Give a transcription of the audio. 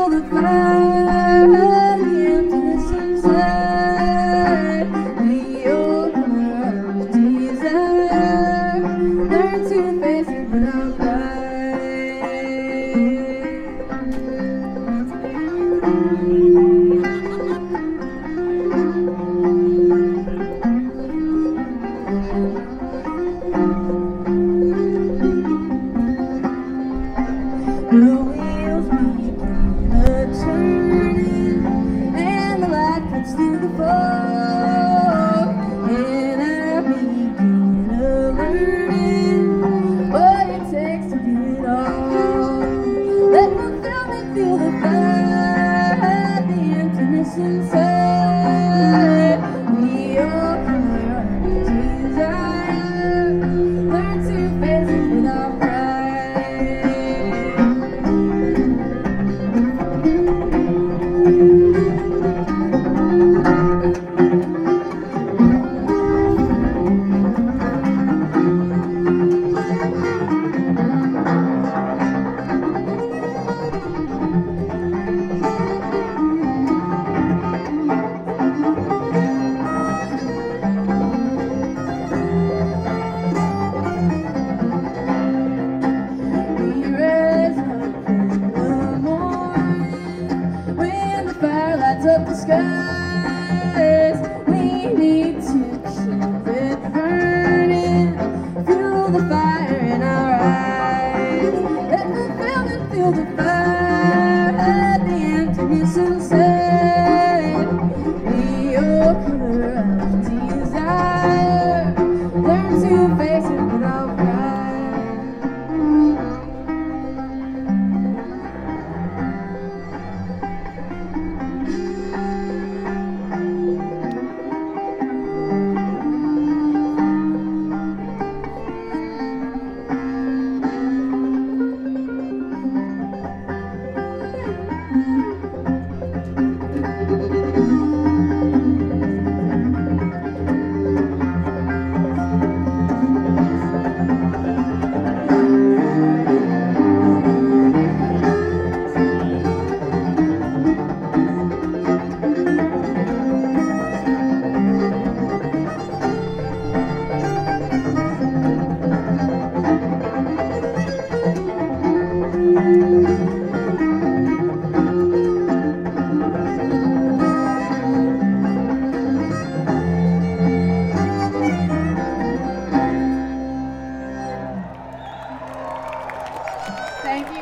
feel the fire, the emptiness inside. Be your color of desire. Learn to face it without pride. The wheels begin a turning, and the light cuts through the fog, and I begin a learning what it takes to do it all. Let fulfillment feel the fire, the emptiness inside. We all color our desire. Learn to face it without pride. We rise up in the morning when the fire lights up the skies. We need to keep it burning, fuel the fire in our eyes. Let fulfillment feel the fire, the emptiness inside. Be your color of desire. Learn to face it without pride. Thank you.